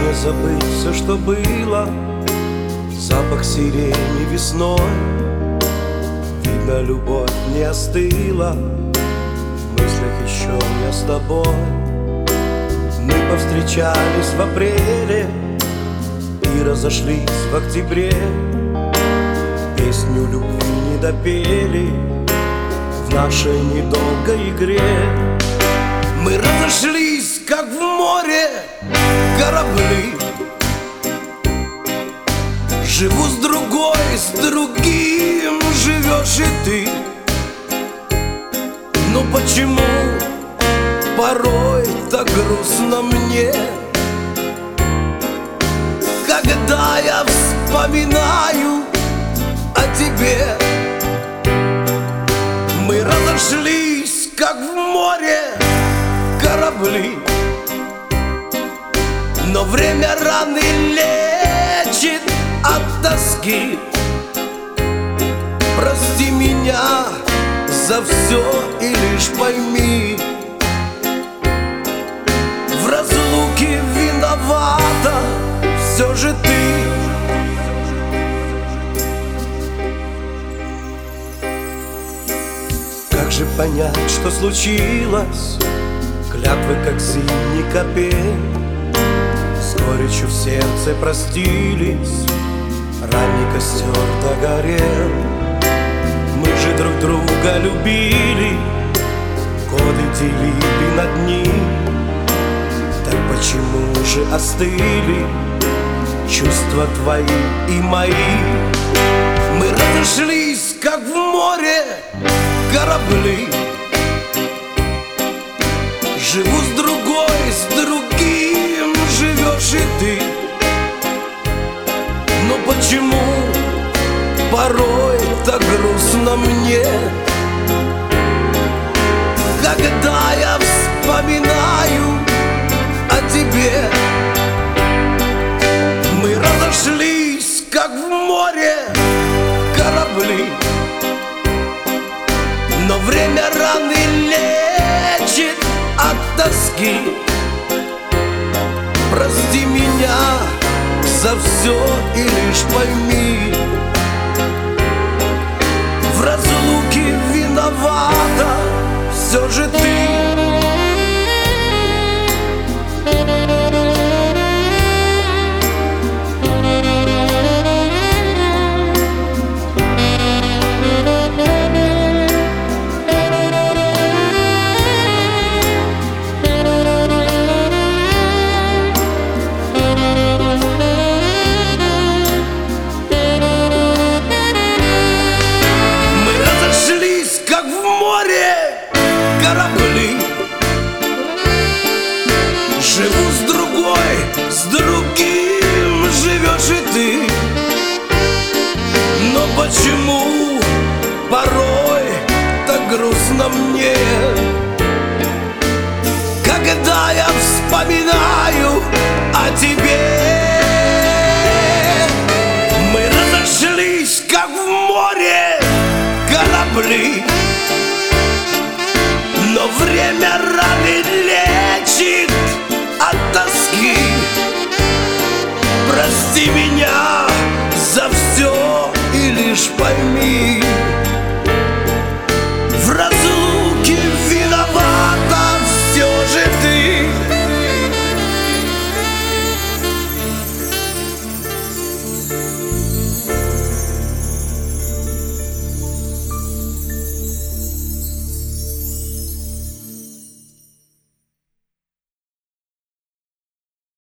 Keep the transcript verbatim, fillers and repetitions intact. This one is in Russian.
Можно забыть все, что было. Запах сирени весной. Видно, любовь не остыла. В мыслях еще я с тобой. Мы повстречались в апреле и разошлись в октябре. Песню любви не допели в нашей недолгой игре. Мы разошлись, как в море корабли. Живу с другой, с другим живешь и ты. Но почему порой так грустно мне, когда я вспоминаю о тебе? Мы разошлись, как в море корабли, но время раны лечит от тоски. Прости меня за все и лишь пойми, в разлуке виновата все же ты. Как же понять, что случилось? Клятвы, как зимний капель, с горечью в сердце простились. Ранний костер догорел. Мы же друг друга любили, годы делили на дни. Так почему же остыли чувства твои и мои? Мы разошлись, как в море корабли. Живу с другой, с другим живешь и ты. Но почему порой так грустно мне, когда я вспоминаю о тебе? Мы разошлись, как в море корабли, но время раны лечит от тоски. Прости меня за все и лишь пойми, в разлуке виновата все же ты. Корабли. Живу с другой, с другим живешь и ты. Но почему порой так грустно мне, когда я вспоминаю о тебе? Мы разошлись, как в море корабли.